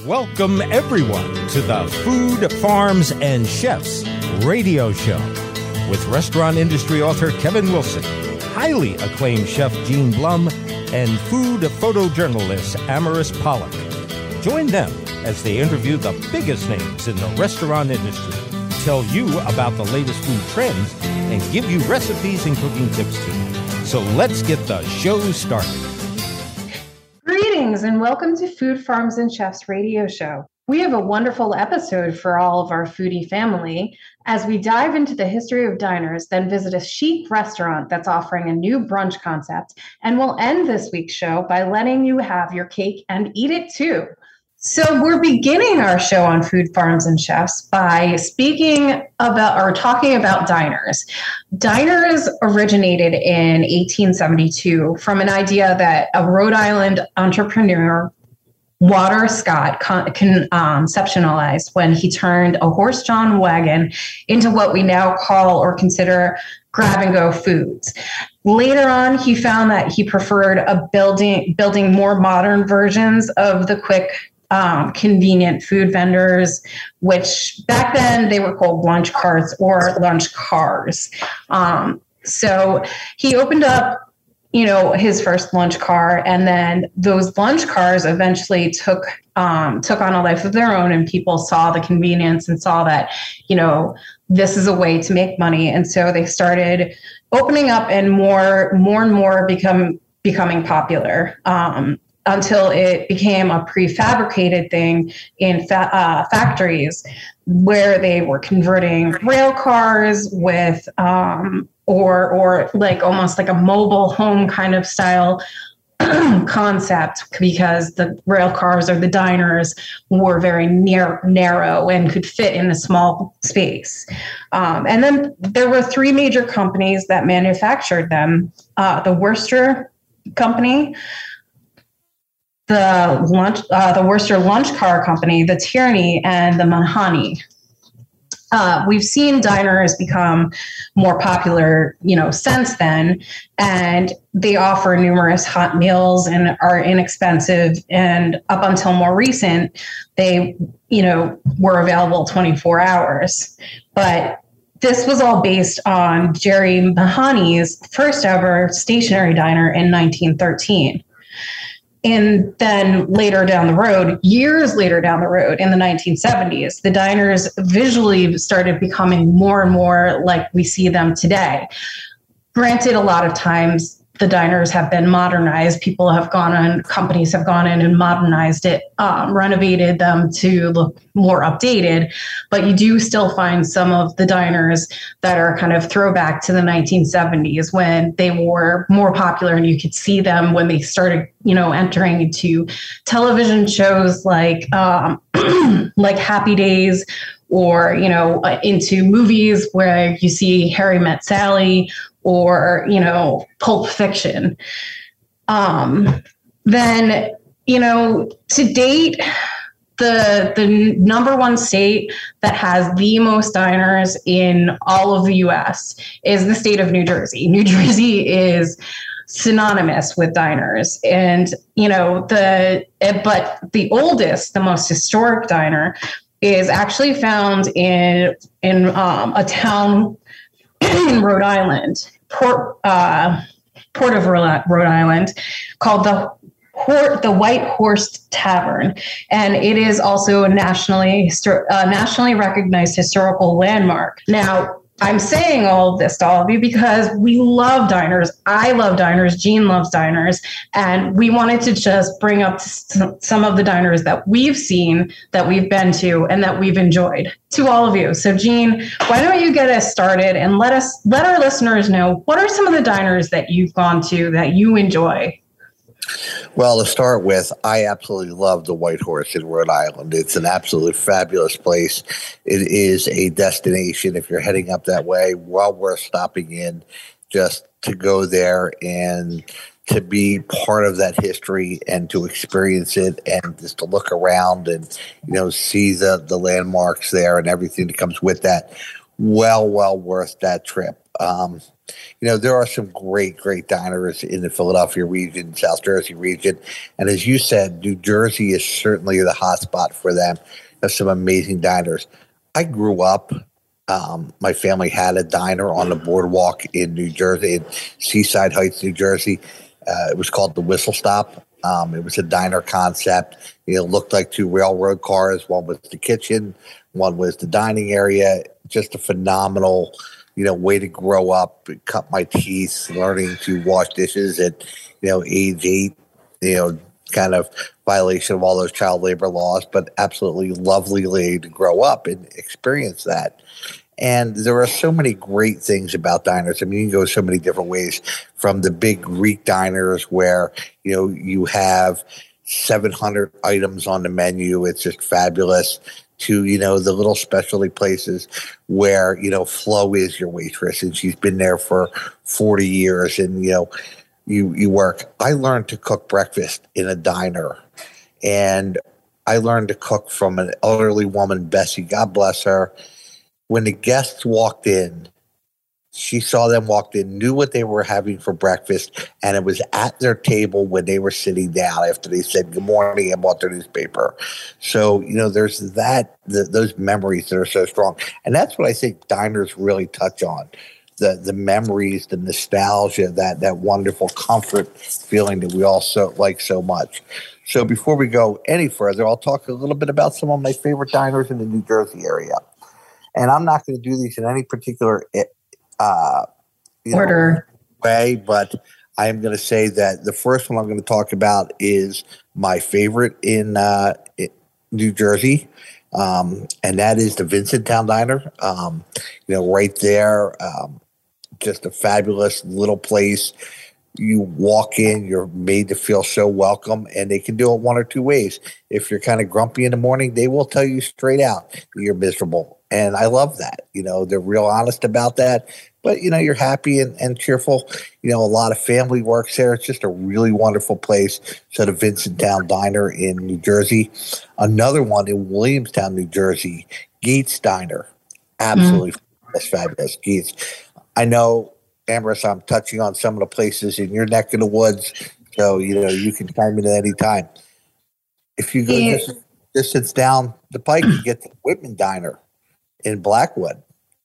Welcome, everyone, to the Food, Farms, and Chefs radio show with restaurant industry author Kevin Wilson, highly acclaimed chef Gene Blum, and food photojournalist Amaris Pollock. Join them as they interview the biggest names in the restaurant industry, tell you about the latest food trends, and give you recipes and cooking tips too. So let's get the show started. Greetings and welcome to Food, Farms, and Chefs radio show. We have a wonderful episode for all of our foodie family as we dive into the history of diners, then visit a chic restaurant that's offering a new brunch concept. And we'll end this week's show by letting you have your cake and eat it too. So we're beginning our show on Food, Farms, and Chefs by talking about diners. Diners originated in 1872 from an idea that a Rhode Island entrepreneur, Walter Scott, conceptualized when he turned a horse-drawn wagon into what we now call or consider grab-and-go foods. Later on, he found that he preferred building more modern versions of the quick, convenient food vendors, which back then they were called lunch carts or lunch cars. So he opened up, his first lunch car, and then those lunch cars eventually took on a life of their own, and people saw the convenience and saw that, this is a way to make money. And so they started opening up and more and more becoming popular. Until it became a prefabricated thing in factories where they were converting rail cars with, or like almost like a mobile home kind of style concept, because the rail cars or the diners were very narrow and could fit in a small space. And then there were three major companies that manufactured them: the Worcester Company, the Worcester Lunch Car Company, the Tierney, and the Mahoney. We've seen diners become more popular, since then, and they offer numerous hot meals and are inexpensive. And up until more recent, they, were available 24 hours. But this was all based on Jerry Mahoney's first ever stationary diner in 1913. And then years later down the road, in the 1970s, the diners visually started becoming more and more like we see them today. Granted, a lot of times the diners have been modernized. Companies have gone in and modernized it, renovated them to look more updated. But you do still find some of the diners that are kind of throwback to the 1970s when they were more popular, and you could see them when they started, entering into television shows like like Happy Days, or, into movies where you see Harry Met Sally, or, Pulp Fiction. Then, to date, the number one state that has the most diners in all of the U.S. is the state of New Jersey. New Jersey is synonymous with diners. And, but the oldest, the most historic diner is actually found in a town in Rhode Island, Port of Rhode Island, called the White Horse Tavern, and it is also a nationally recognized historical landmark. Now, I'm saying all of this to all of you because we love diners. I love diners. Gene loves diners. And we wanted to just bring up some of the diners that we've seen, that we've been to, and that we've enjoyed to all of you. So, Gene, why don't you get us started and let our listeners know, what are some of the diners that you've gone to that you enjoy? Well, to start with, I absolutely love the White Horse in Rhode Island. It's an absolutely fabulous place. It is a destination. If you're heading up that way, well worth stopping in just to go there and to be part of that history and to experience it and just to look around and, see the landmarks there and everything that comes with that. Well worth that trip. There are some great, great diners in the Philadelphia region, South Jersey region. And as you said, New Jersey is certainly the hot spot for them. There's some amazing diners. I grew up, my family had a diner on the boardwalk in New Jersey, in Seaside Heights, New Jersey. It was called the Whistle Stop. It was a diner concept. It looked like two railroad cars. One was the kitchen, one was the dining area. Just a phenomenal way to grow up, cut my teeth, learning to wash dishes at, age 8, kind of violation of all those child labor laws, but absolutely lovely way to grow up and experience that. And there are so many great things about diners. I mean, you can go so many different ways, from the big Greek diners where, you have 700 items on the menu. It's just fabulous. To, the little specialty places where, Flo is your waitress and she's been there for 40 years and, you work. I learned to cook breakfast in a diner, and I learned to cook from an elderly woman, Bessie, God bless her. When the guests walked in, she saw them walked in, knew what they were having for breakfast, and it was at their table when they were sitting down after they said good morning and bought their newspaper. So, there's those memories that are so strong. And that's what I think diners really touch on, the memories, the nostalgia, that wonderful comfort feeling that we all like so much. So before we go any further, I'll talk a little bit about some of my favorite diners in the New Jersey area. And I'm not going to do these in any particular order way, but I am going to say that the first one I'm going to talk about is my favorite in New Jersey, and that is the Vincenttown Diner. Right there, just a fabulous little place. You walk in, you're made to feel so welcome, and they can do it one or two ways. If you're kind of grumpy in the morning, they will tell you straight out you're miserable. And I love that. They're real honest about that. But, you're happy and cheerful. A lot of family works there. It's just a really wonderful place. So the Vincenttown Diner in New Jersey. Another one in Williamstown, New Jersey, Gates Diner. Absolutely fabulous. Gates. I know, Ambrose, I'm touching on some of the places in your neck of the woods. So, you can chime in at any time. If you go just sits down the pike, you get the Whitman Diner in Blackwood.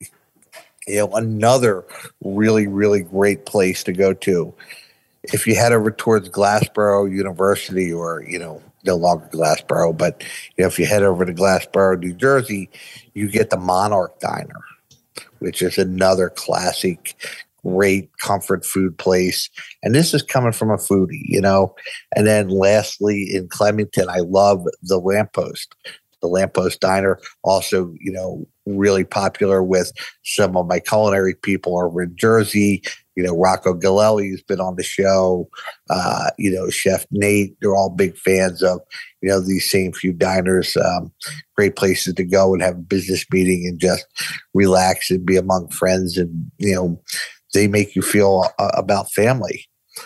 Another really, really great place to go to. If you head over towards Glassboro University, or, no longer Glassboro, but, if you head over to Glassboro, New Jersey, you get the Monarch Diner, which is another classic, great comfort food place. And this is coming from a foodie, And then lastly, in Clementon, I love the Lamppost. The Lamppost Diner, also, really popular with some of my culinary people over in Jersey. Rocco Galelli has been on the show. Chef Nate, they're all big fans of, these same few diners. Great places to go and have a business meeting and just relax and be among friends. And, they make you feel about family.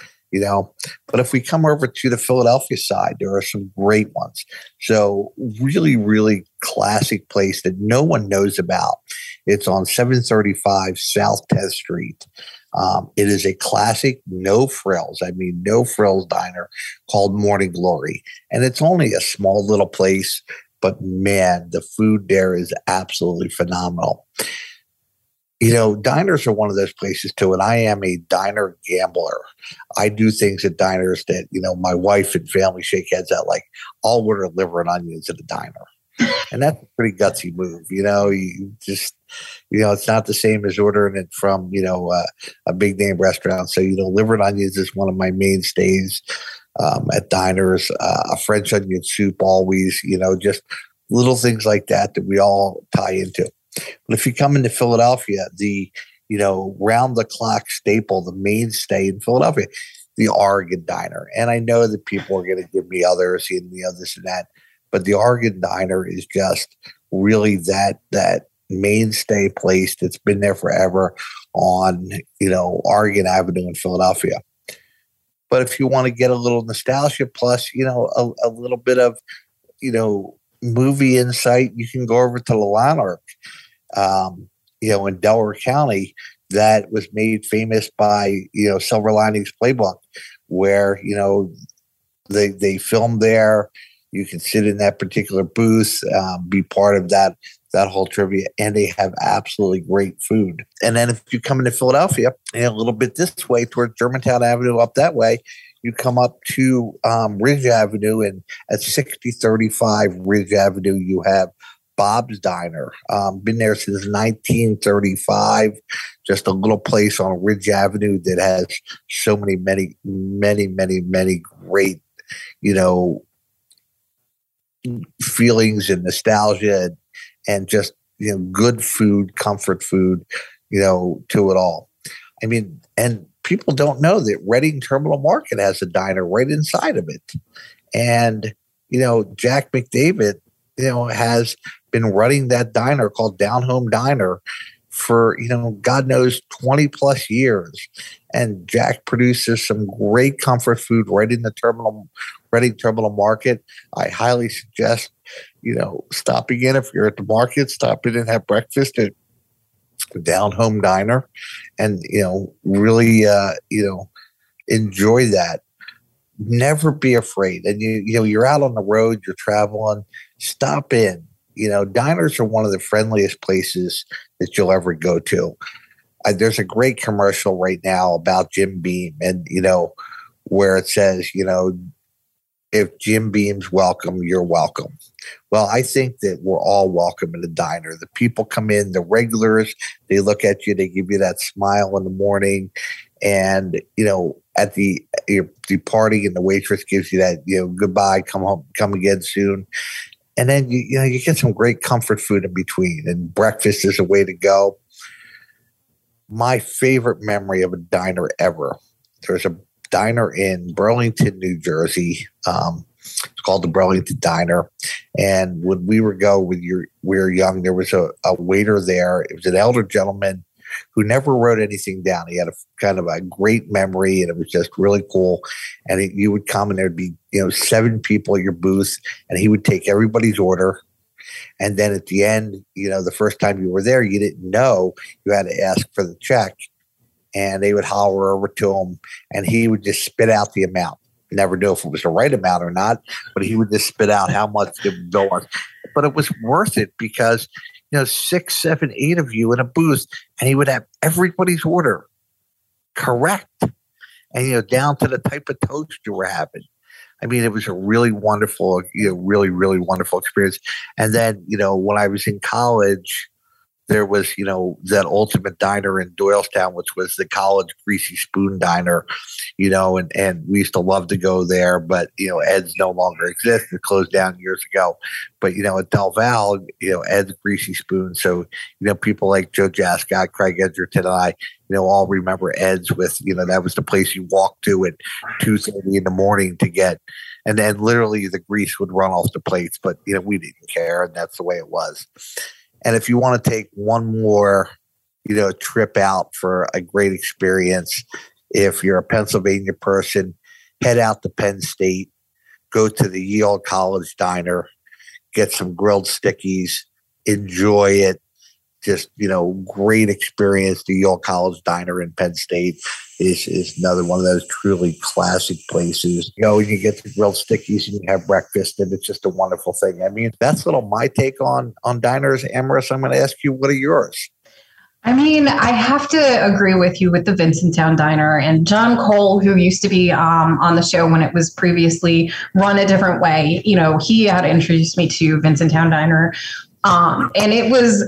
But if we come over to the Philadelphia side, there are some great ones. So really, really classic place that no one knows about. It's on 735 South 10th Street. It is a classic, no frills diner called Morning Glory. And it's only a small little place, but man, the food there is absolutely phenomenal. Diners are one of those places too, and I am a diner gambler. I do things at diners that, my wife and family shake heads at, like I'll order liver and onions at a diner. And that's a pretty gutsy move. You just, it's not the same as ordering it from, a big name restaurant. So, liver and onions is one of my mainstays at diners. A French onion soup always, just little things like that we all tie into. But if you come into Philadelphia, the, round the clock staple, the mainstay in Philadelphia, the Oregon Diner. And I know that people are going to give me others and, this and that, but the Oregon Diner is just really that mainstay place that's been there forever on, Oregon Avenue in Philadelphia. But if you want to get a little nostalgia plus, a little bit of, movie insight, you can go over to the Lanark. In Delaware County, that was made famous by, Silver Linings Playbook, where, they filmed there. You can sit in that particular booth, be part of that whole trivia, and they have absolutely great food. And then if you come into Philadelphia, a little bit this way towards Germantown Avenue up that way, you come up to Ridge Avenue, and at 6035 Ridge Avenue, you have Bob's Diner. Been there since 1935. Just a little place on Ridge Avenue that has so many great, feelings and nostalgia and just, good food, comfort food, to it all. I mean, and people don't know that Reading Terminal Market has a diner right inside of it. And, Jack McDavid, has been running that diner called Down Home Diner for, God knows, 20 plus years. And Jack produces some great comfort food right in the Reading Terminal Market. I highly suggest, stopping in. If you're at the market, stop in and have breakfast at Down Home Diner and, really, enjoy that. Never be afraid. And, you're out on the road, you're traveling, stop in. Diners are one of the friendliest places that you'll ever go to. There's a great commercial right now about Jim Beam and, where it says, if Jim Beam's welcome, you're welcome. Well, I think that we're all welcome in the diner. The people come in, the regulars, they look at you, they give you that smile in the morning. And, at the party, and the waitress gives you that, goodbye, come home, come again soon. And then, you get some great comfort food in between, and breakfast is a way to go. My favorite memory of a diner ever. There's a diner in Burlington, New Jersey. It's called the Burlington Diner. And when we were young, there was a waiter there. It was an elder gentleman who never wrote anything down. He had a kind of a great memory, and it was just really cool. And you would come, and there'd be 7 people at your booth, and he would take everybody's order. And then at the end, the first time you were there, you didn't know you had to ask for the check, and they would holler over to him, and he would just spit out the amount. Never knew if it was the right amount or not, but he would just spit out how much the bill was. But it was worth it because 6, 7, 8 of you in a booth, and he would have everybody's order correct, and down to the type of toast you were having. I mean, it was a really wonderful, really, really wonderful experience. And then, when I was in college, there was, that Ultimate Diner in Doylestown, which was the college Greasy Spoon Diner, and we used to love to go there, but, Ed's no longer exists. It closed down years ago. But, at Del Val, Ed's Greasy Spoon. So, people like Joe Jascott, Craig Edgerton, and I, all remember Ed's with, that was the place you walked to at 2:30 in the morning to get, and then literally the grease would run off the plates, but, we didn't care, and that's the way it was. And if you want to take one more, trip out for a great experience, if you're a Pennsylvania person, head out to Penn State, go to the Yale College Diner, get some grilled stickies, enjoy it. Just, great experience. The Yale College Diner in Penn State is another one of those truly classic places. And you get the grilled stickies and you have breakfast, and it's just a wonderful thing. I mean, that's my take on diners. Amaris, I'm going to ask you, what are yours? I mean, I have to agree with you with the Vincenttown Diner, and John Cole, who used to be on the show when it was previously run a different way. He had introduced me to Vincenttown Diner, and it was,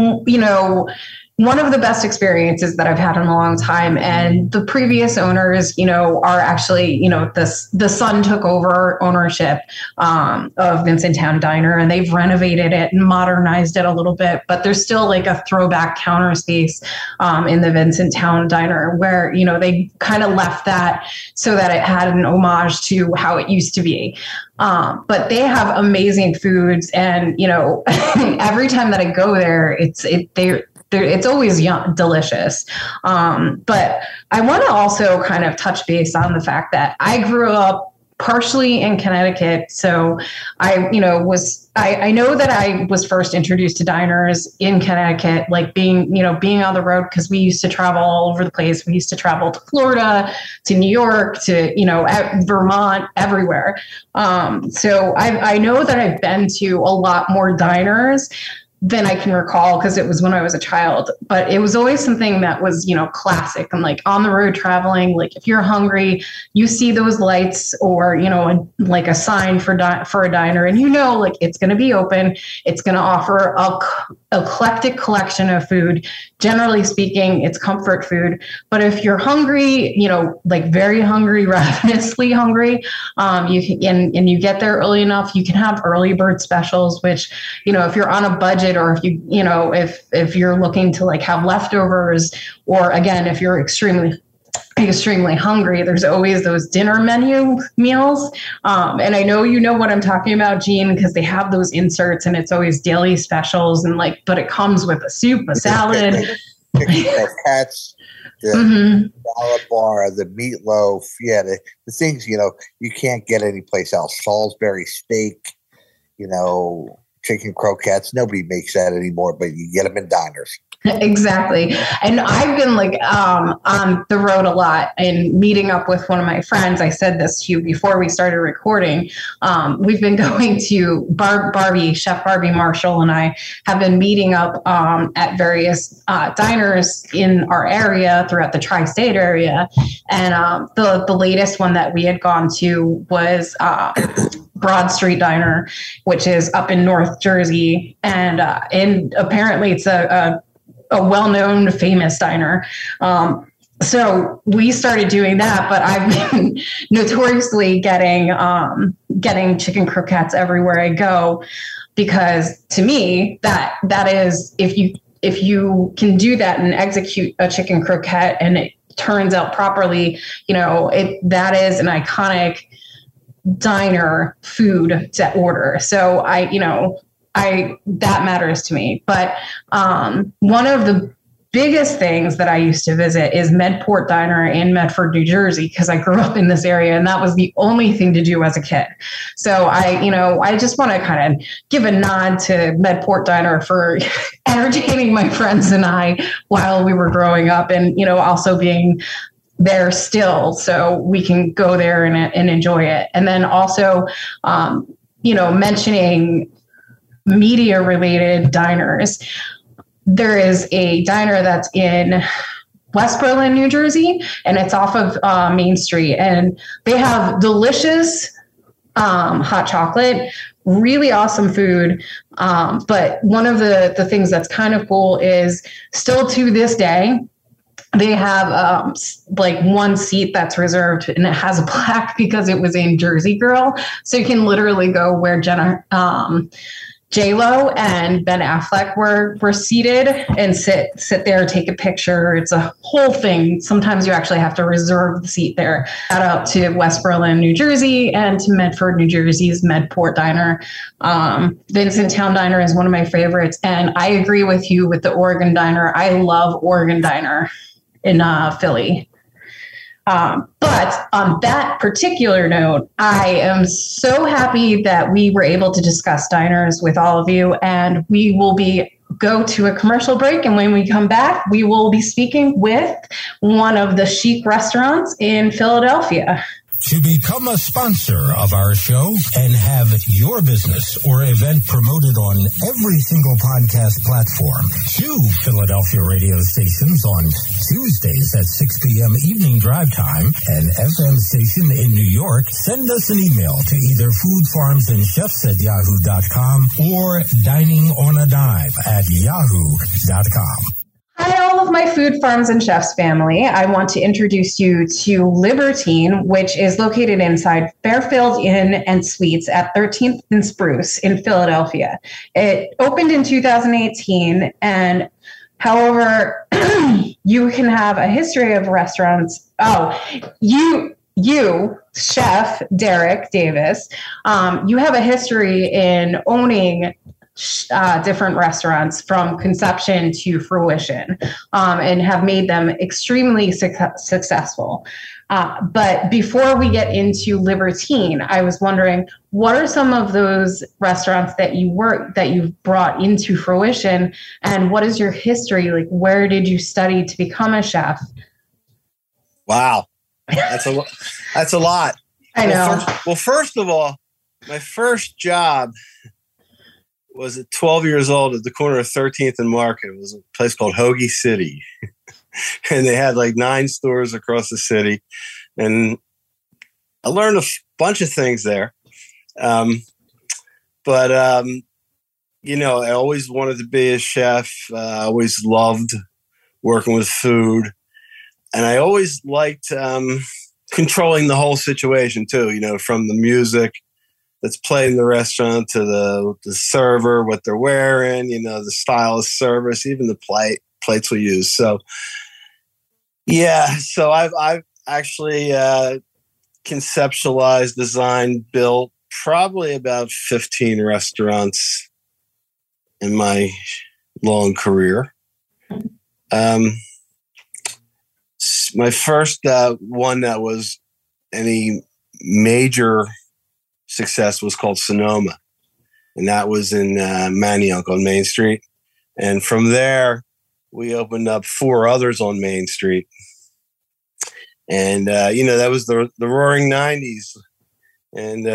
one of the best experiences that I've had in a long time. And the previous owners, are actually, the son took over ownership of Vincenttown Diner, and they've renovated it and modernized it a little bit. But there's still like a throwback counter space in the Vincenttown Diner where, they kind of left that so that it had an homage to how it used to be. But they have amazing foods, and every time that I go there, it's always delicious. But I want to also kind of touch base on the fact that I grew up partially in Connecticut. So I know that I was first introduced to diners in Connecticut, like being on the road, because we used to travel all over the place. We used to travel to Florida, to New York, to, Vermont, everywhere. So I know that I've been to a lot more diners than I can recall, because it was when I was a child, but it was always something that was, classic. And like on the road traveling, like if you're hungry, you see those lights or, like a sign for a diner, and like it's going to be open. It's going to offer a eclectic collection of food. Generally speaking, it's comfort food. But if you're hungry, like very hungry, ravenously hungry, you get there early enough, you can have early bird specials, which, if you're on a budget, or if if you're looking to like have leftovers, or again, if you're extremely hungry, there's always those dinner menu meals. And I know what I'm talking about, Gene, because they have those inserts and it's always daily specials, and but it comes with a soup, a salad. Cats, the salad bar, the meatloaf. Yeah, the things, you can't get anyplace else. Salisbury steak, chicken croquettes. Nobody makes that anymore, but you get them in diners. Exactly. And I've been on the road a lot and meeting up with one of my friends. I said this to you before we started recording. We've been going to Chef Barbie Marshall and I have been meeting up at various diners in our area, throughout the tri-state area. And the latest one that we had gone to was Broad Street Diner, which is up in North Jersey. And apparently it's a well-known, famous diner. So we started doing that, but I've been notoriously getting chicken croquettes everywhere I go, because to me, that is, if you can do that and execute a chicken croquette and it turns out properly, that is an iconic diner food to order. So that matters to me. But one of the biggest things that I used to visit is Medport Diner in Medford, New Jersey, because I grew up in this area and that was the only thing to do as a kid. So I just want to kind of give a nod to Medport Diner for entertaining my friends and I while we were growing up, and, also being there still so we can go there and enjoy it. And then also, mentioning media related diners. There is a diner that's in West Berlin, New Jersey, and it's off of Main Street, and they have delicious hot chocolate, really awesome food. But one of the things that's kind of cool is still to this day, they have one seat that's reserved, and it has a plaque because it was in Jersey Girl. So you can literally go where J-Lo and Ben Affleck were seated and sit there, take a picture. It's a whole thing. Sometimes you actually have to reserve the seat there. Shout out to West Berlin, New Jersey, and to Medford, New Jersey's Medport Diner. Vincent Town Diner is one of my favorites. And I agree with you with the Oregon Diner. I love Oregon Diner in Philly. But on that particular note, I am so happy that we were able to discuss diners with all of you, and we will go to a commercial break. And when we come back, we will be speaking with one of the chic restaurants in Philadelphia. To become a sponsor of our show and have your business or event promoted on every single podcast platform, 2 Philadelphia radio stations on Tuesdays at 6 p.m. evening drive time, and FM station in New York, send us an email to either foodfarmsandchefs@yahoo.com or diningonadime@yahoo.com. Hi, all of my Food Farms and Chefs family. I want to introduce you to Libertine, which is located inside Fairfield Inn and Suites at 13th and Spruce in Philadelphia. It opened in 2018, and however, you can have a history of restaurants. You, Chef Derek Davis, you have a history in owning different restaurants from conception to fruition, and have made them extremely successful. But before we get into Libertine, I was wondering, what are some of those restaurants that you've brought into fruition, and what is your history? Like, where did you study to become a chef? Wow, that's a lot. I know. Well, first of all, my first job was at 12 years old at the corner of 13th and Market. It was a place called Hoagie City. And they had like 9 stores across the city. And I learned a bunch of things there. But I always wanted to be a chef. I always loved working with food. And I always liked controlling the whole situation too, from the music that's played in the restaurant to the server, what they're wearing, the style of service, even the plates we use. So, yeah, so I've actually conceptualized, designed, built probably about 15 restaurants in my long career. My first one that was any major success was called Sonoma, and that was in Manayunk on Main Street. And from there, we opened up 4 others on Main Street. And, that was the roaring 90s. And,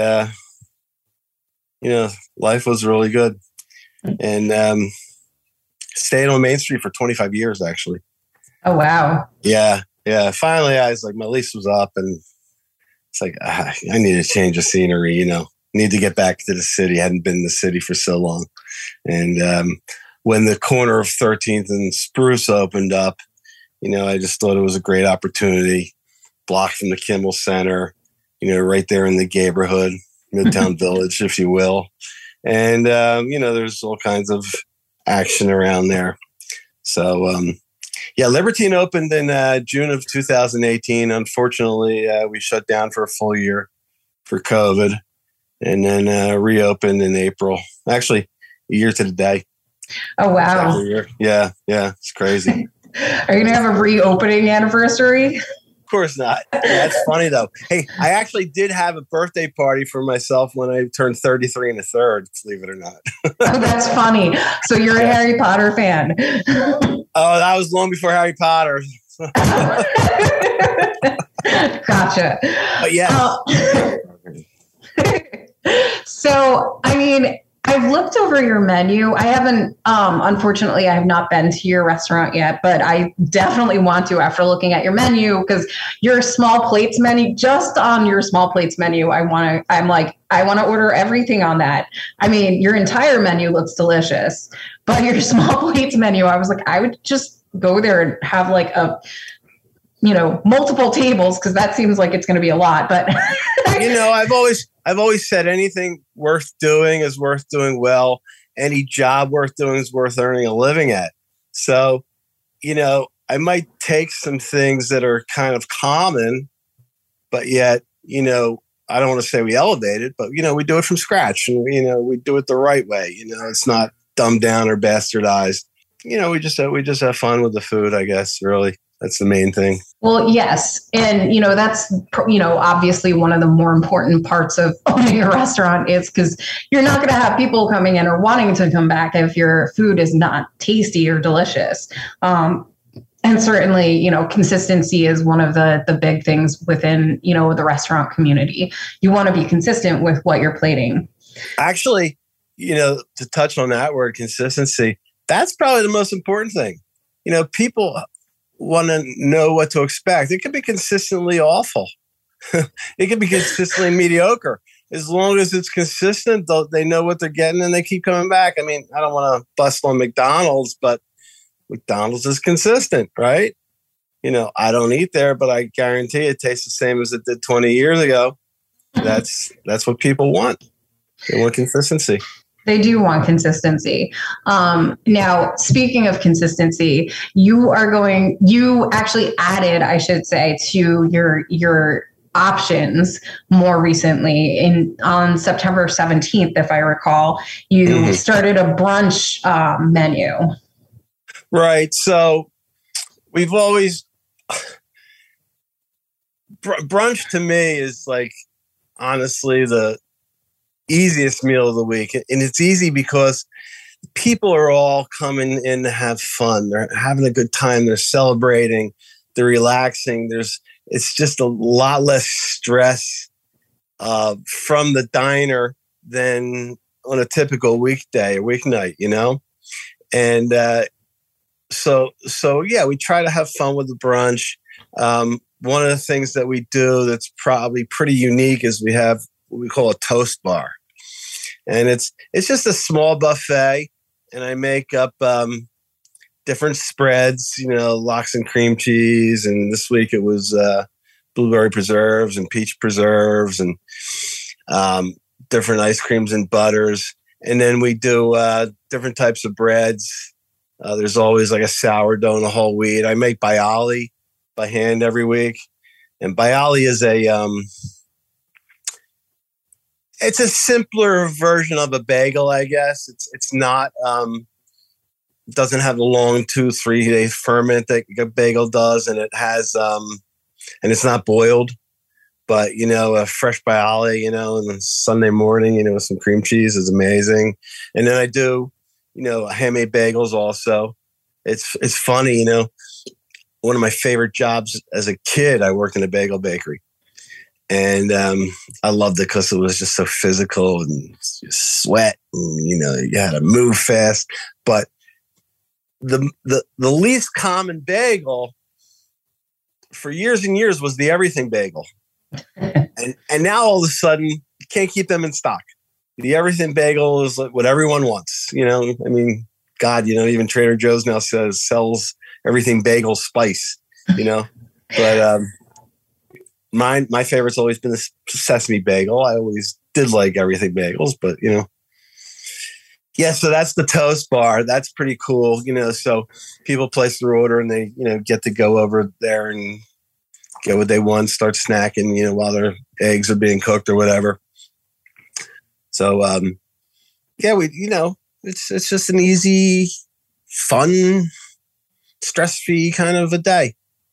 life was really good. And stayed on Main Street for 25 years, actually. Oh, wow. Yeah. Finally, I was like, my lease was up, and it's like, I need to change the scenery, need to get back to the city. I hadn't been in the city for so long. And when the corner of 13th and Spruce opened up, I just thought it was a great opportunity. Block from the Kimmel Center, right there in the neighborhood, Midtown Village, if you will. And, there's all kinds of action around there. So, Libertine opened in June of 2018. Unfortunately, we shut down for a full year for COVID, and then reopened in April. Actually, a year to the day. Oh, wow. Yeah, it's crazy. Are you going to have a reopening anniversary? Of course not. That's funny, though. Hey, I actually did have a birthday party for myself when I turned 33 and a third, believe it or not. Oh, that's funny. So you're a Harry Potter fan. Oh, that was long before Harry Potter. Gotcha. But yeah. So, I've looked over your menu. I haven't, unfortunately, I have not been to your restaurant yet, but I definitely want to after looking at your menu, because your small plates menu, just on your small plates menu, I want to order everything on that. Your entire menu looks delicious, but your small plates menu, I was like, I would just go there and have like a, multiple tables, because that seems like it's going to be a lot, but I've always said anything worth doing is worth doing well. Any job worth doing is worth earning a living at. So, I might take some things that are kind of common, but yet, I don't want to say we elevate it, but, we do it from scratch, and, we do it the right way. It's not dumbed down or bastardized. We just have fun with the food, I guess, really. That's the main thing. Well, yes. And, that's, obviously one of the more important parts of owning a restaurant is because you're not going to have people coming in or wanting to come back if your food is not tasty or delicious. And certainly, consistency is one of the big things within, the restaurant community. You want to be consistent with what you're plating. Actually, to touch on that word, consistency, that's probably the most important thing. People want to know what to expect. It could be consistently awful. It could be consistently mediocre. As long as it's consistent, they know what they're getting and they keep coming back. I don't want to bust on McDonald's, but McDonald's is consistent, right? I don't eat there, but I guarantee it tastes the same as it did 20 years ago. That's what people want. They want consistency. They do want consistency. Now, speaking of consistency, you actually added, I should say, to your options more recently on September 17th, if I recall, you started a brunch menu. Right. So we've always brunch to me is like honestly the easiest meal of the week, and it's easy because people are all coming in to have fun. They're having a good time. They're celebrating. They're relaxing. It's just a lot less stress from the diner than on a typical weekday or weeknight, you know? And so yeah, we try to have fun with the brunch. One of the things that we do that's probably pretty unique is we have what we call a toast bar. And it's just a small buffet, and I make up different spreads, you know, lox and cream cheese. And this week it was blueberry preserves and peach preserves and different ice creams and butters. And then we do different types of breads. There's always like a sourdough and a whole wheat. I make bialy by hand every week. And bialy is it's a simpler version of a bagel, I guess. It's not, doesn't have the long 2-3 day ferment that a bagel does. And it has, and it's not boiled, but, you know, a fresh bialy, you know, on Sunday morning, you know, with some cream cheese is amazing. And then I do, you know, handmade bagels also. It's funny, you know, one of my favorite jobs as a kid, I worked in a bagel bakery. And I loved it because it was just so physical and sweat, and you know, you had to move fast. But the least common bagel for years and years was the everything bagel, and now all of a sudden you can't keep them in stock. The everything bagel is like what everyone wants. You know, I mean, God, you know, even Trader Joe's now sells everything bagel spice. You know, but. My favorite's always been the sesame bagel. I always did like everything bagels, but you know, yeah. So that's the toast bar. That's pretty cool, you know. So people place their order and they, you know, get to go over there and get what they want, start snacking, you know, while their eggs are being cooked or whatever. So yeah, you know, it's just an easy, fun, stress-free kind of a day.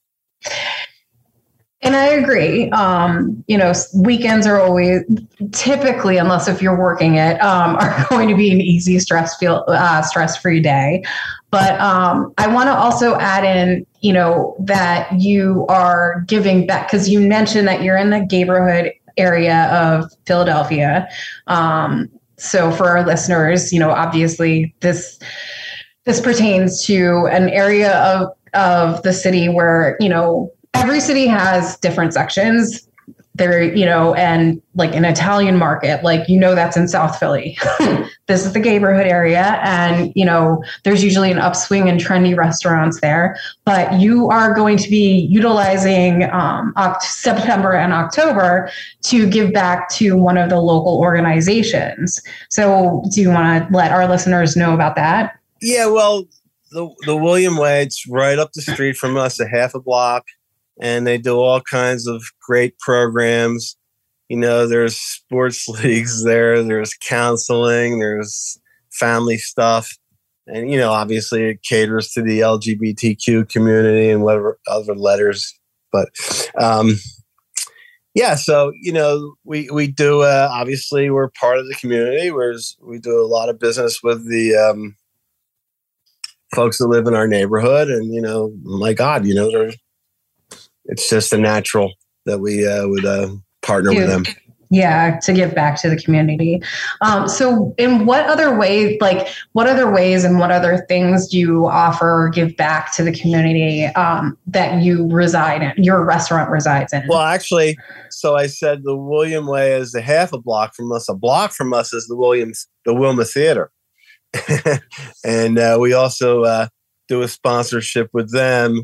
And I agree. You know, weekends are always typically, unless if you're working it, are going to be an easy stress-free day. But I want to also add in, you know, that you are giving back because you mentioned that you're in the neighborhood area of Philadelphia. So for our listeners, you know, obviously this pertains to an area of the city where, you know, every city has different sections there, you know, and like an Italian market, like, you know, that's in South Philly. This is the neighborhood area. And, you know, there's usually an upswing in trendy restaurants there, but you are going to be utilizing September and October to give back to one of the local organizations. So do you want to let our listeners know about that? Yeah, well, the William Way, it's right up the street from us, a half a block. And they do all kinds of great programs. You know, there's sports leagues there, there's counseling, there's family stuff. And, you know, obviously it caters to the LGBTQ community and whatever other letters. But, yeah, so, you know, we do, obviously we're part of the community, whereas we do a lot of business with the folks that live in our neighborhood. And, you know, my God, you know, it's just a natural that we would partner with them. Yeah, to give back to the community. So in what other ways and what other things do you offer or give back to the community that you reside in, your restaurant resides in? Well, actually, so I said the William Way is a half a block from us. A block from us is the Wilma Theater. And we also do a sponsorship with them.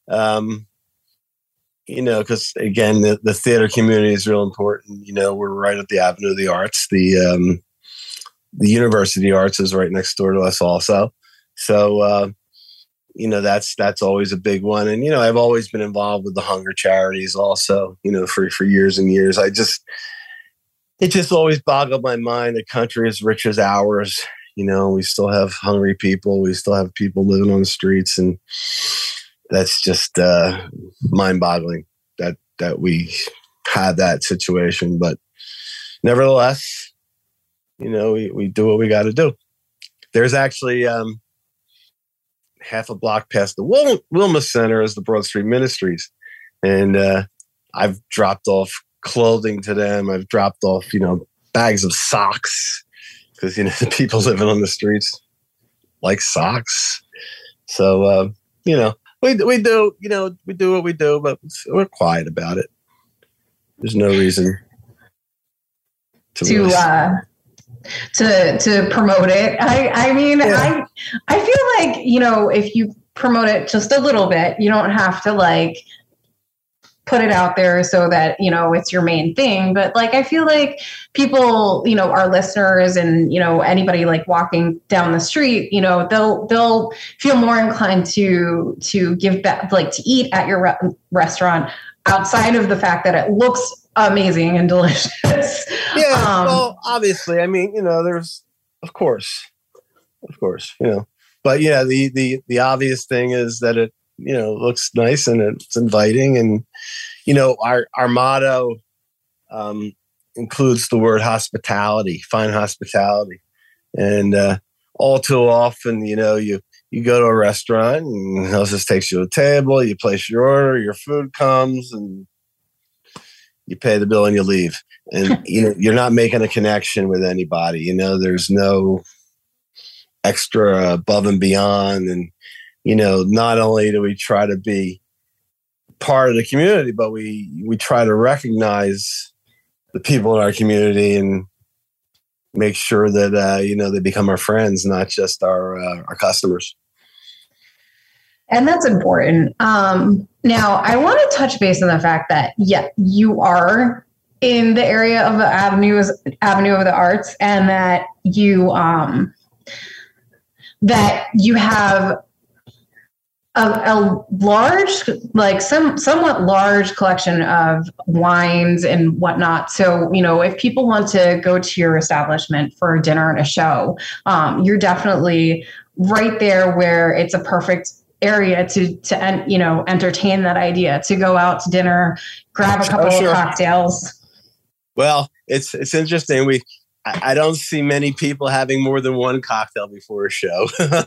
You know, because again, the theater community is real important. You know, we're right at the Avenue of the Arts. The University Arts is right next door to us also. So, you know, that's always a big one. And, you know, I've always been involved with the hunger charities also, you know, for years and years. It just always boggled my mind. A country as rich as ours, you know, we still have hungry people. We still have people living on the streets, and that's just mind-boggling that we had that situation, but nevertheless, we do what we got to do. There's actually half a block past the Wilma Center is the Broad Street Ministries, and I've dropped off clothing to them. I've dropped off bags of socks because the people living on the streets like socks. So we do what we do, but we're quiet about it. There's no reason to promote it. I mean, yeah. I feel like, if you promote it just a little bit, you don't have to like put it out there so that, it's your main thing. But like, I feel like people, our listeners and, anybody like walking down the street, they'll feel more inclined to give back, like to eat at your restaurant outside of the fact that it looks amazing and delicious. Yeah. Well, obviously, I mean, there's, of course, but yeah, the obvious thing is that it, looks nice and it's inviting, and, our motto, includes the word hospitality, fine hospitality. And, all too often, you go to a restaurant and it just takes you to a table, you place your order, your food comes, and you pay the bill and you leave. And, you're not making a connection with anybody. There's no extra above and beyond. And, not only do we try to be part of the community, but we try to recognize the people in our community and make sure that, they become our friends, not just our customers. And that's important. Now, I want to touch base on the fact that, you are in the area of the Avenue of the Arts, and that you have a large, like somewhat large collection of wines and whatnot. So, if people want to go to your establishment for a dinner and a show, you're definitely right there where it's a perfect area to entertain that idea, to go out to dinner, grab a couple of cocktails. Well, it's interesting. I don't see many people having more than one cocktail before a show.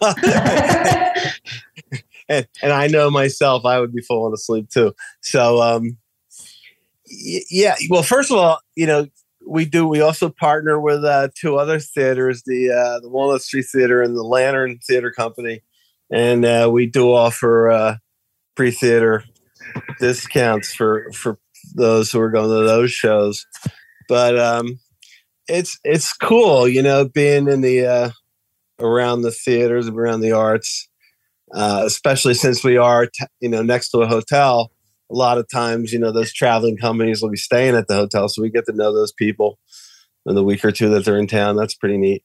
and I know myself, I would be falling asleep too. So, yeah. Well, first of all, we also partner with two other theaters, the Walnut Street Theater and the Lantern Theater Company. And we do offer pre-theater discounts for those who are going to those shows. But it's cool, being in the around the theaters, around the arts, especially since we are next to a hotel. A lot of times, those traveling companies will be staying at the hotel, so we get to know those people in the week or two that they're in town. That's pretty neat.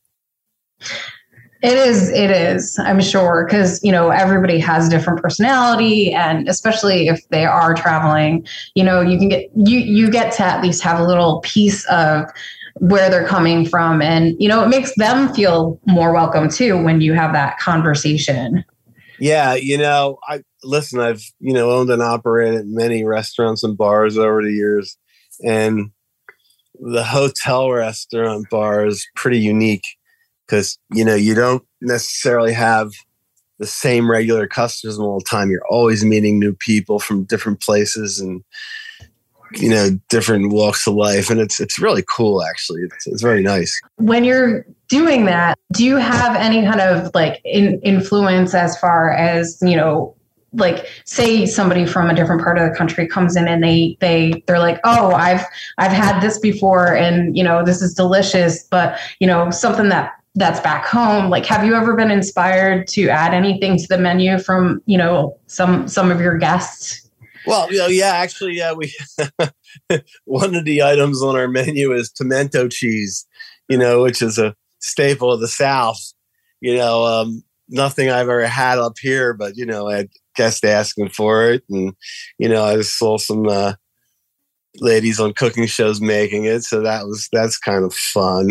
It is, I'm sure, because, everybody has a different personality, and especially if they are traveling, you get to at least have a little piece of where they're coming from. And, it makes them feel more welcome too, when you have that conversation. Yeah. I've owned and operated many restaurants and bars over the years, and the hotel restaurant bar is pretty unique. Because, you don't necessarily have the same regular customers all the time. You're always meeting new people from different places and, different walks of life. And it's really cool, actually. It's very nice. When you're doing that, do you have any kind of like influence as far as, like say somebody from a different part of the country comes in and they're like, oh, I've had this before and, this is delicious, but, something that's back home. Like, have you ever been inspired to add anything to the menu from, some of your guests? Well, yeah, actually, yeah, we, one of the items on our menu is pimento cheese, which is a staple of the South. Nothing I've ever had up here, but, I had guests asking for it. And, I saw some ladies on cooking shows making it. So that's kind of fun.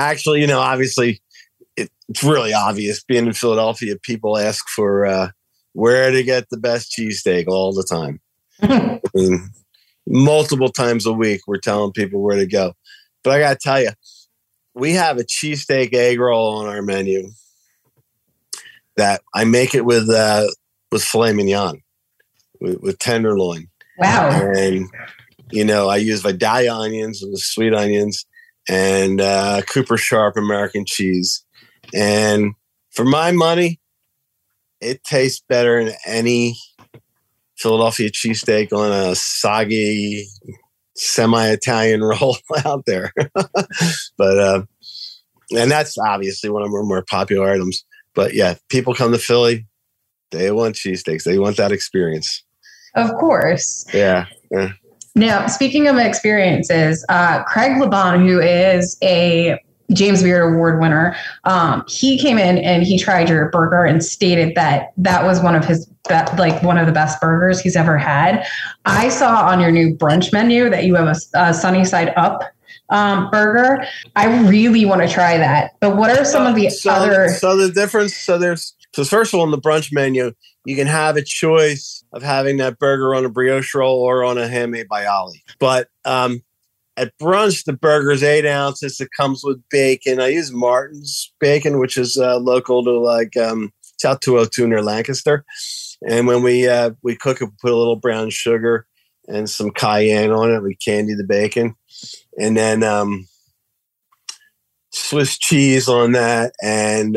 obviously it's really obvious being in Philadelphia, people ask for where to get the best cheesesteak all the time. I mean, multiple times a week, we're telling people where to go. But I got to tell you, we have a cheesesteak egg roll on our menu that I make it with filet mignon, with tenderloin. Wow. And, I use Vidalia onions and the sweet onions and Cooper Sharp American cheese. And for my money, it tastes better than any Philadelphia cheesesteak on a soggy, semi-Italian roll out there. But, and that's obviously one of our more popular items. But yeah, people come to Philly, they want cheesesteaks. They want that experience. Of course. Yeah. Now, speaking of experiences, Craig Laban, who is a James Beard Award winner, he came in and he tried your burger and stated that was one of his one of the best burgers he's ever had. I saw on your new brunch menu that you have a Sunny Side Up burger. I really want to try that. But what are some of the other? So the difference. So first of all, on the brunch menu, you can have a choice of having that burger on a brioche roll or on a handmade by Ali. But at brunch, the burger is 8 ounces. It comes with bacon. I use Martin's bacon, which is local to South 202 near Lancaster. And when we cook it, we put a little brown sugar and some cayenne on it. We candy the bacon. And then Swiss cheese on that and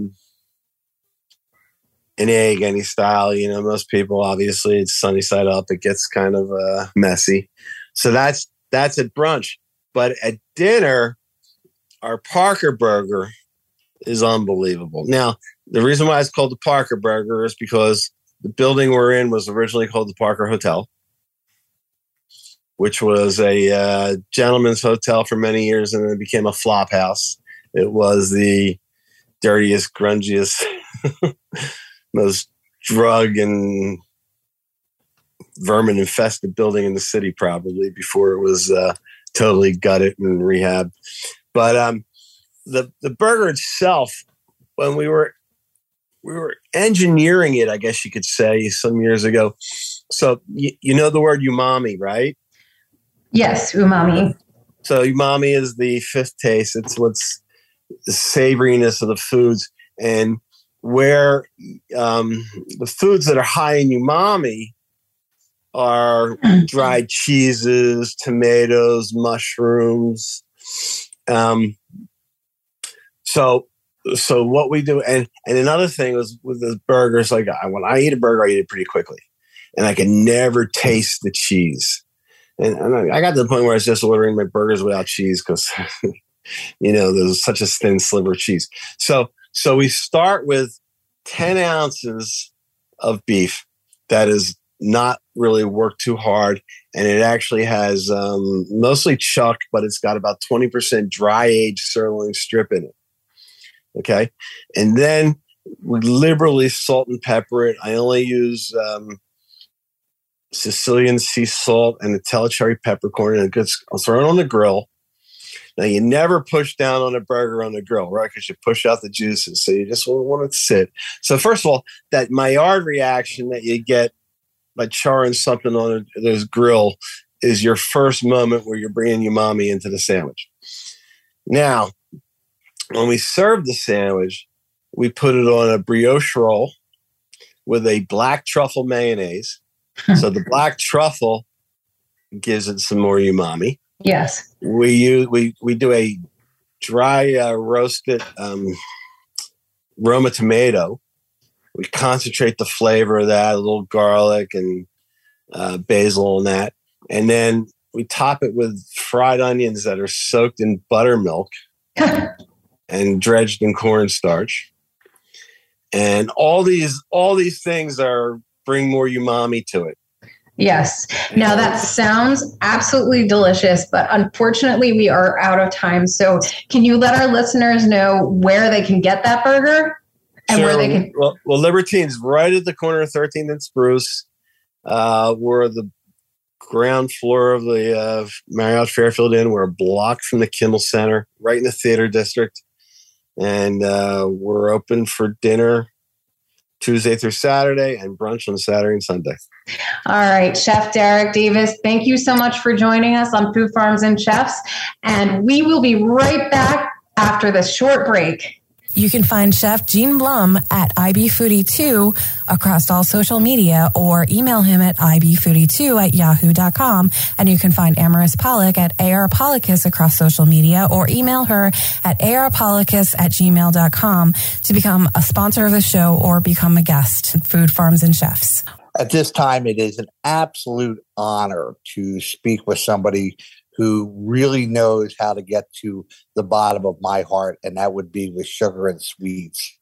an egg, any style. Most people, obviously, it's Sunny Side Up. It gets kind of messy. So that's at brunch. But at dinner, our Parker burger is unbelievable. Now, the reason why it's called the Parker burger is because the building we're in was originally called the Parker Hotel, which was a gentleman's hotel for many years, and then it became a flop house. It was the dirtiest, grungiest, most drug and vermin-infested building in the city, probably, before it was totally gutted and rehab. But the burger itself, when we were engineering it, I guess you could say, some years ago. So you know the word umami, right? Yes, umami. So umami is the fifth taste. It's what's the savoriness of the foods. And where the foods that are high in umami are dried cheeses, tomatoes, mushrooms. So what we do, and another thing was with the burgers, like when I eat a burger, I eat it pretty quickly. And I can never taste the cheese. And I got to the point where I was just ordering my burgers without cheese because, there's such a thin sliver of cheese. So we start with 10 ounces of beef that is not really worked too hard. And it actually has mostly chuck, but it's got about 20% dry aged sirloin strip in it. Okay. And then we liberally salt and pepper it. I only use Sicilian sea salt and Nutella cherry peppercorn, and I'll throw it on the grill. Now, you never push down on a burger on the grill, right? Because you push out the juices. So you just want it to sit. So first of all, that Maillard reaction that you get by charring something on this grill is your first moment where you're bringing umami into the sandwich. Now, when we serve the sandwich, we put it on a brioche roll with a black truffle mayonnaise. So the black truffle gives it some more umami. Yes. We do a dry roasted Roma tomato. We concentrate the flavor of that, a little garlic and basil on that. And then we top it with fried onions that are soaked in buttermilk and dredged in cornstarch. And all these things bring more umami to it. Yes. Now that sounds absolutely delicious, but unfortunately we are out of time. So can you let our listeners know where they can get that burger? And sure. Where they can. Well, Libertine's right at the corner of 13th and Spruce. We're the ground floor of the Marriott Fairfield Inn. We're a block from the Kimmel Center, right in the theater district. And we're open for dinner Tuesday through Saturday, and brunch on Saturday and Sunday. All right, Chef Derek Davis, thank you so much for joining us on Food Farms and Chefs. And we will be right back after this short break. You can find Chef Gene Blum at IBFoodie2 across all social media, or email him at ibfoodie2@yahoo.com. And you can find Amaris Pollock at arpollocus across social media, or email her at arpollocus@gmail.com to become a sponsor of the show or become a guest at Food Farms and Chefs. At this time, it is an absolute honor to speak with somebody who really knows how to get to the bottom of my heart, and that would be with sugar and sweets.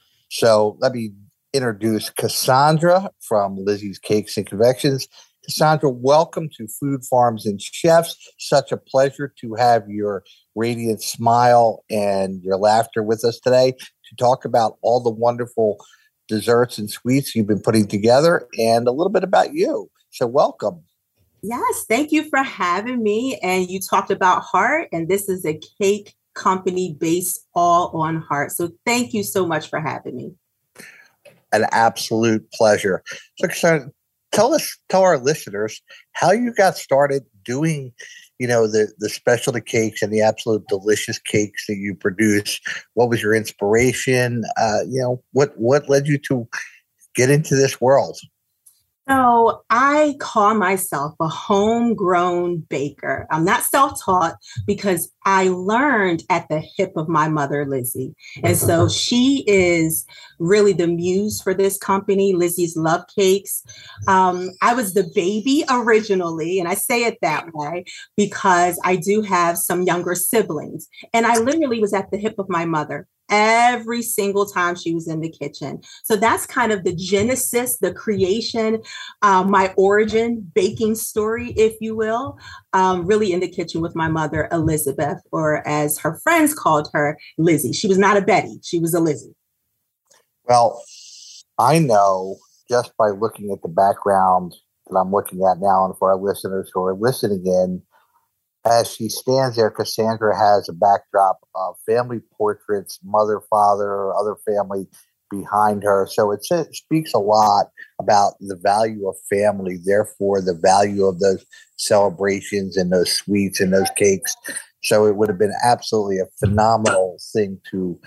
So let me introduce Cassandra from Lizzie's Cakes and Confections. Cassandra, welcome to Food Farms and Chefs. Such a pleasure to have your radiant smile and your laughter with us today to talk about all the wonderful desserts and sweets you've been putting together and a little bit about you. So welcome. Yes, thank you for having me. And you talked about heart, and this is a cake company based all on heart. So thank you so much for having me. An absolute pleasure. So tell our listeners how you got started doing, the specialty cakes and the absolute delicious cakes that you produce. What was your inspiration? What led you to get into this world? So I call myself a homegrown baker. I'm not self-taught because I learned at the hip of my mother, Lizzie. And so she is really the muse for this company, Lizzie's Love Cakes. I was the baby originally, and I say it that way because I do have some younger siblings. And I literally was at the hip of my mother every single time she was in the kitchen. So that's kind of the genesis, the creation, my origin baking story, if you will, really in the kitchen with my mother, Elizabeth, or as her friends called her, Lizzie. She was not a Betty. She was a Lizzie. Well, I know just by looking at the background that I'm looking at now, and for our listeners who are listening in, as she stands there, Cassandra has a backdrop of family portraits, mother, father, other family behind her. So it speaks a lot about the value of family, therefore the value of those celebrations and those sweets and those cakes. So it would have been absolutely a phenomenal thing to,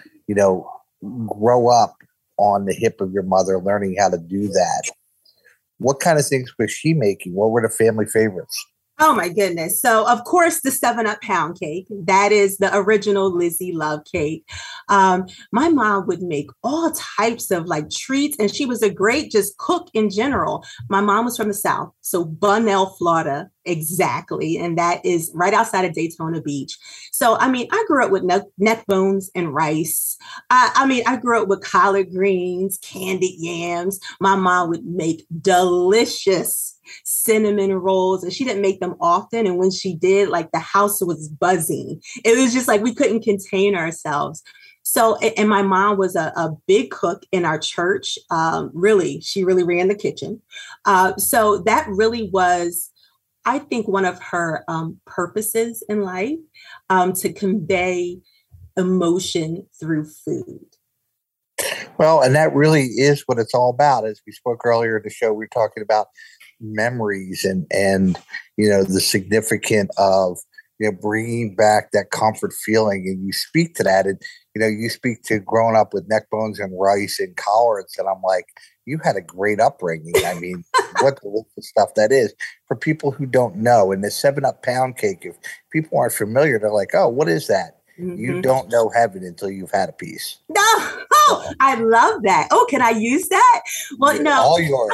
grow up on the hip of your mother, learning how to do that. What kind of things was she making? What were the family favorites? Oh my goodness. So of course the 7-Up pound cake, that is the original Lizzie Love Cake. My mom would make all types of treats, and she was a great just cook in general. My mom was from the South, so Bunnell, Florida, exactly. And that is right outside of Daytona Beach. So, I grew up with neck bones and rice. I grew up with collard greens, candied yams. My mom would make delicious cinnamon rolls, and she didn't make them often. And when she did, the house was buzzing. It was just we couldn't contain ourselves. So, and my mom was a big cook in our church. She really ran the kitchen. So that really was, I think, one of her purposes in life, to convey emotion through food. Well, and that really is what it's all about. As we spoke earlier in the show, we were talking about memories and the significance of bringing back that comfort feeling, and you speak to that, and you speak to growing up with neck bones and rice and collards, and I'm like, you had a great upbringing. What the stuff that is for people who don't know. And the 7-Up pound cake, if people aren't familiar, they're like, oh, what is that? Mm-hmm. You don't know heaven until you've had a piece. No, I love that. Oh, can I use that? Well, yeah, no, all yours.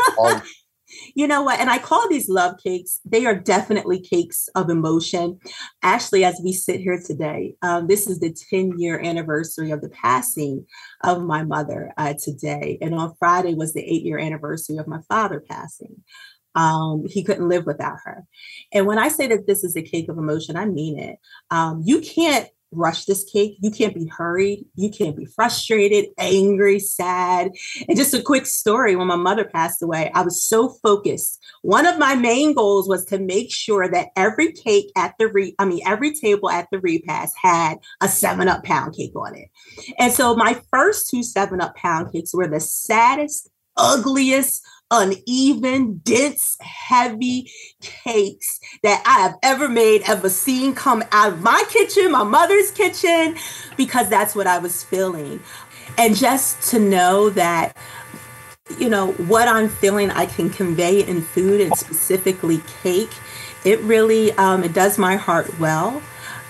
You know what? And I call these love cakes. They are definitely cakes of emotion. Actually, as we sit here today, this is the 10-year anniversary of the passing of my mother today. And on Friday was the 8-year anniversary of my father passing. He couldn't live without her. And when I say that this is a cake of emotion, I mean it. You can't rush this cake. You can't be hurried. You can't be frustrated, angry, sad. And just a quick story, when my mother passed away, I was so focused. One of my main goals was to make sure that every cake at every table at the repast had a 7-Up pound cake on it. And so my first 2 7-Up pound cakes were the saddest, ugliest, uneven, dense, heavy cakes that I have ever seen come out of my kitchen, my mother's kitchen, because that's what I was feeling. And just to know that, what I'm feeling, I can convey in food, and specifically cake, it really, it does my heart well.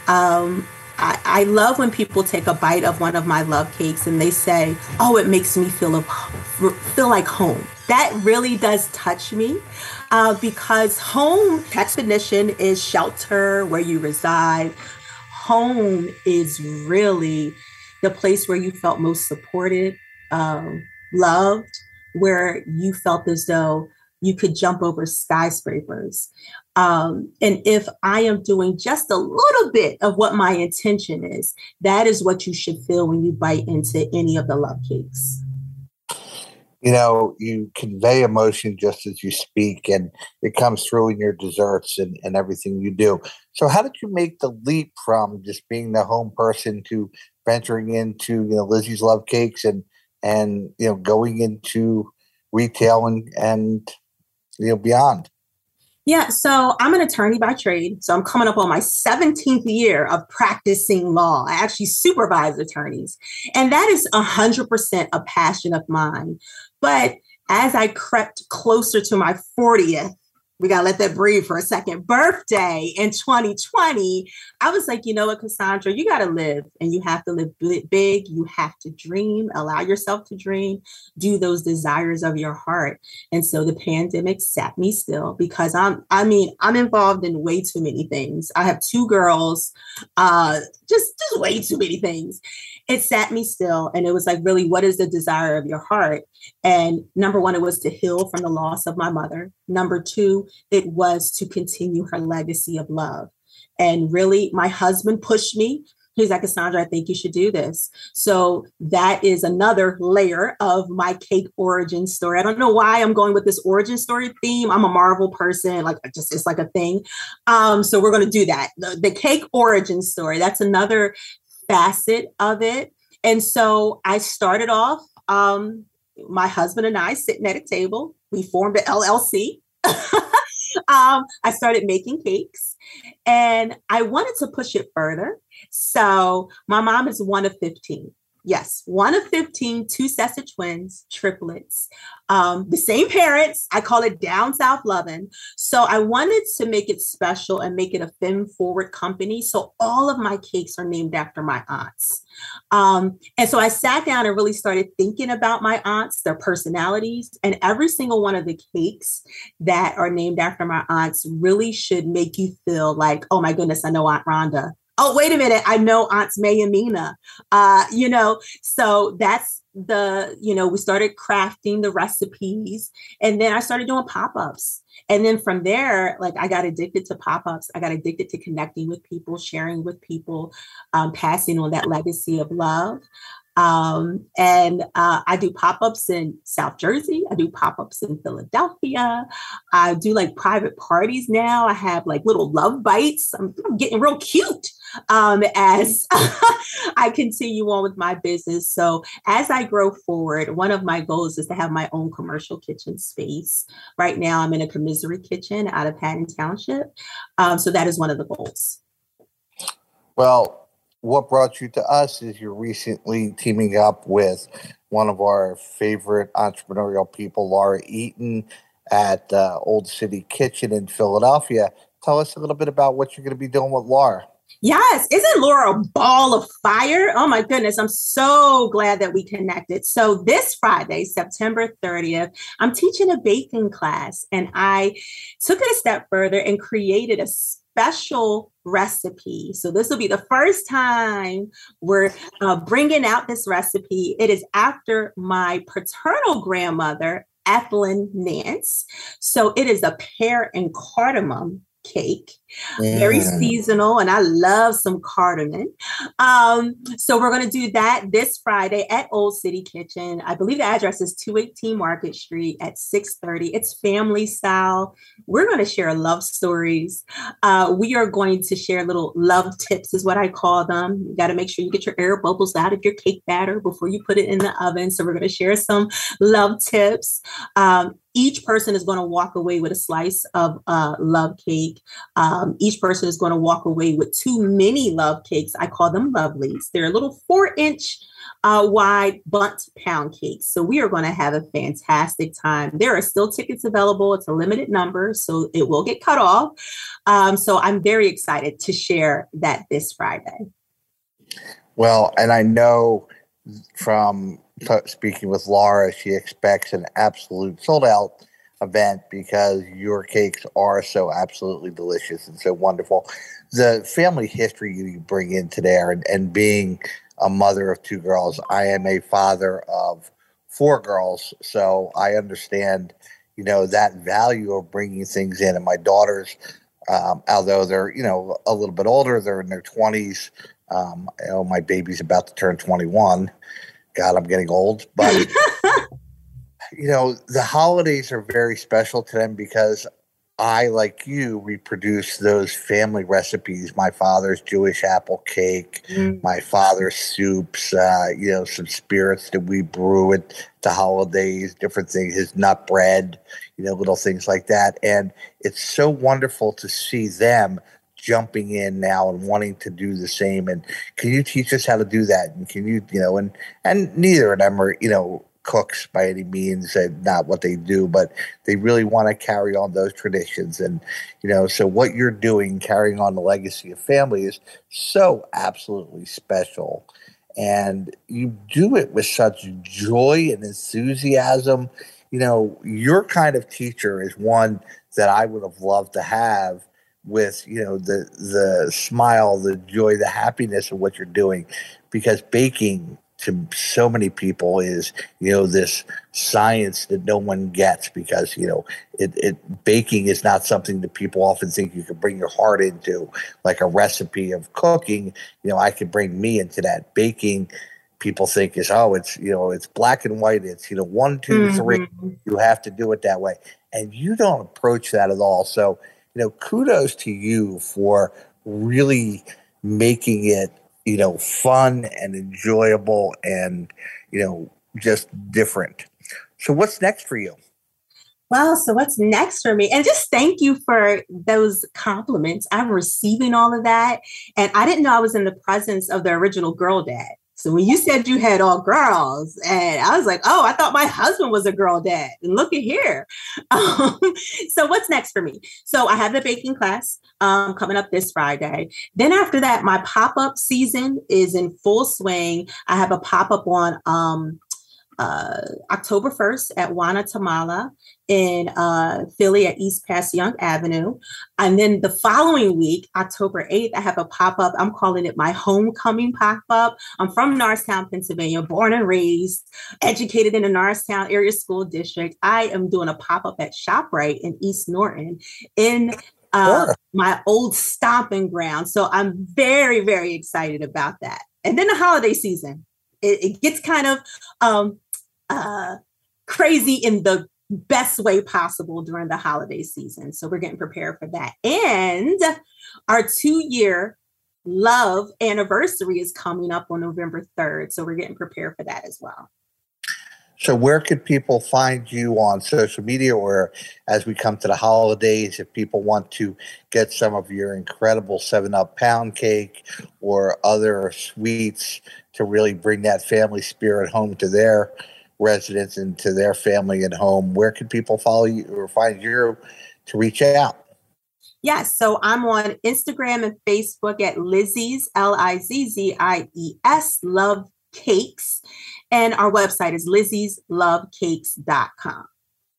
I love when people take a bite of one of my love cakes and they say, oh, it makes me feel like home. That really does touch me because home, definition is shelter, where you reside. Home is really the place where you felt most supported, loved, where you felt as though you could jump over skyscrapers. And if I am doing just a little bit of what my intention is, that is what you should feel when you bite into any of the love cakes. You convey emotion just as you speak, and it comes through in your desserts and everything you do. So how did you make the leap from just being the home person to venturing into, Lizzie's Love Cakes and going into retail and beyond? Yeah, so I'm an attorney by trade. So I'm coming up on my 17th year of practicing law. I actually supervise attorneys. And that is 100% a passion of mine. But as I crept closer to my 40th, we got to let that breathe for a second, birthday in 2020, I was like, you know what, Cassandra, you got to live, and you have to live big. You have to dream, allow yourself to dream, do those desires of your heart. And so the pandemic sat me still because I'm involved in way too many things. I have 2 girls, just way too many things. It sat me still. And it was like, really, what is the desire of your heart? And number 1, it was to heal from the loss of my mother. Number 2, it was to continue her legacy of love. And really, my husband pushed me. He's like, Cassandra, I think you should do this. So that is another layer of my cake origin story. I don't know why I'm going with this origin story theme. I'm a Marvel person. It's like a thing. So we're going to do that. The cake origin story. That's another facet of it. And so I started off, my husband and I sitting at a table. We formed an LLC. I started making cakes, and I wanted to push it further. So my mom is one of 15. Yes, one of 15, 2 sets of twins, triplets, the same parents. I call it down south loving. So I wanted to make it special and make it a femme forward company. So all of my cakes are named after my aunts. And so I sat down and really started thinking about my aunts, their personalities, and every single one of the cakes that are named after my aunts really should make you feel like, oh my goodness, I know Aunt Rhonda. Oh, wait a minute. I know Aunts May and Mina, so that's we started crafting the recipes, and then I started doing pop-ups. And then from there, I got addicted to pop-ups. I got addicted to connecting with people, sharing with people, passing on that legacy of love. And I do pop-ups in South Jersey. I do pop-ups in Philadelphia. I do private parties now. I have little love bites. I'm getting real cute as I continue on with my business. So as I grow forward, one of my goals is to have my own commercial kitchen space. Right now, I'm in a commissary kitchen out of Haddon Township. So that is one of the goals. Well, what brought you to us is you're recently teaming up with one of our favorite entrepreneurial people, Laura Eaton, at Old City Kitchen in Philadelphia. Tell us a little bit about what you're going to be doing with Laura. Yes. Isn't Laura a ball of fire? Oh, my goodness. I'm so glad that we connected. So this Friday, September 30th, I'm teaching a baking class, and I took it a step further and created a special recipe. So this will be the first time we're bringing out this recipe. It is after my paternal grandmother, Ethelyn Nance. So it is a pear and cardamom cake. Very seasonal, and I love some cardamom. So we're going to do that this Friday at Old City Kitchen. I believe the address is 218 Market Street at 6:30. It's family style. We're going to share love stories. We are going to share little love tips, is what I call them. You got to make sure you get your air bubbles out of your cake batter before you put it in the oven. So we're going to share some love tips. Each person is going to walk away with a slice of love cake. Each person is going to walk away with 2 mini love cakes. I call them lovelies. They're a little 4-inch wide bundt pound cakes. So we are going to have a fantastic time. There are still tickets available. It's a limited number, so it will get cut off. So I'm very excited to share that this Friday. Well, and I know from speaking with Laura, she expects an absolute sold out event because your cakes are so absolutely delicious and so wonderful. The family history you bring into there, and being a mother of 2 girls, I am a father of 4 girls, so I understand, that value of bringing things in. And my daughters, although they're, a little bit older, they're in their 20s. My baby's about to turn 21. God, I'm getting old, but the holidays are very special to them because I, like you, reproduce those family recipes. My father's Jewish apple cake, my father's soups, some spirits that we brew at the holidays, different things, his nut bread, little things like that. And it's so wonderful to see them jumping in now and wanting to do the same. And can you teach us how to do that? And can you, and neither of them are, cooks by any means, and not what they do, but they really want to carry on those traditions. And, so what you're doing, carrying on the legacy of family, is so absolutely special. And you do it with such joy and enthusiasm. Your kind of teacher is one that I would have loved to have, with the smile, the joy, the happiness of what you're doing, because baking to so many people is this science that no one gets, because baking is not something that people often think you can bring your heart into, like a recipe of cooking. I could bring me into that. Baking, people think is, it's black and white, it's 1, 2, 3, you have to do it that way, and you don't approach that at all. So kudos to you for really making it, fun and enjoyable and, just different. So what's next for you? Well, so what's next for me? And just thank you for those compliments. I'm receiving all of that. And I didn't know I was in the presence of the original girl dad. So when you said you had all girls, and I was like, oh, I thought my husband was a girl dad. And look at here. So what's next for me? So I have the baking class coming up this Friday. Then after that, my pop-up season is in full swing. I have a pop-up on October 1st at Wana Tamala in Philly at East Passyunk Avenue. And then the following week, October 8th, I have a pop-up. I'm calling it my homecoming pop-up. I'm from Norristown, Pennsylvania, born and raised, educated in the Norristown Area School District. I am doing a pop-up at ShopRite in East Norton in my old stomping ground. So I'm very, very excited about that. And then the holiday season, it gets kind of crazy in the best way possible during the holiday season. So we're getting prepared for that. And our 2-year love anniversary is coming up on November 3rd. So we're getting prepared for that as well. So where could people find you on social media, or as we come to the holidays, if people want to get some of your incredible 7-Up pound cake or other sweets to really bring that family spirit home to their residents and to their family at home, where can people follow you or find you to reach out? Yes. So I'm on Instagram and Facebook at Lizzie's, Lizzie's, Love Cakes. And our website is lizzieslovecakes.com.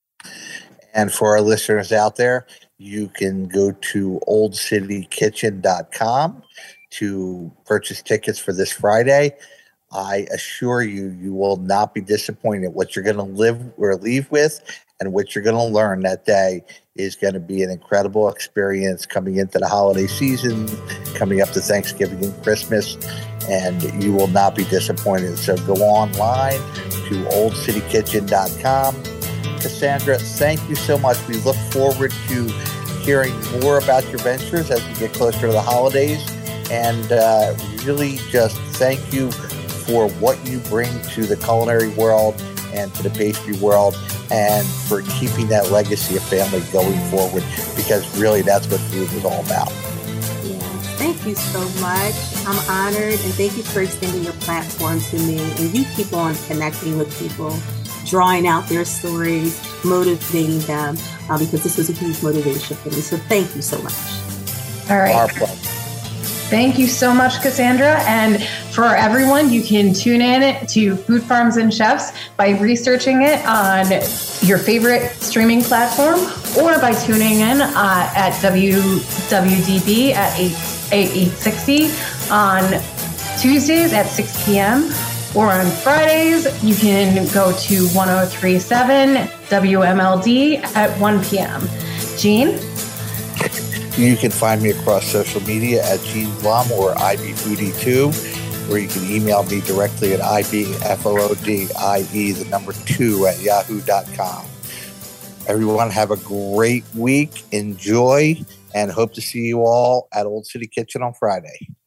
And for our listeners out there, you can go to oldcitykitchen.com to purchase tickets for this Friday. I assure you, you will not be disappointed. What you're going to leave with and what you're going to learn that day is going to be an incredible experience coming into the holiday season, coming up to Thanksgiving and Christmas, and you will not be disappointed. So go online to oldcitykitchen.com. Cassandra, thank you so much. We look forward to hearing more about your ventures as we get closer to the holidays, and really just thank you for what you bring to the culinary world and to the pastry world, and for keeping that legacy of family going forward, because really that's what food was all about. Yeah, thank you so much. I'm honored, and thank you for extending your platform to me. And you keep on connecting with people, drawing out their stories, motivating them, because this was a huge motivation for me. So thank you so much. All right. Our pleasure. Thank you so much, Cassandra. And for everyone, you can tune in to Food Farms and Chefs by researching it on your favorite streaming platform, or by tuning in at WWDB at 860 on Tuesdays at 6 p.m. Or on Fridays, you can go to 1037 WMLD at 1 p.m. Gene? You can find me across social media at Gene Blum or IBFoodie2, or you can email me directly at IBFOODIE2@yahoo.com. Everyone have a great week. Enjoy, and hope to see you all at Old City Kitchen on Friday.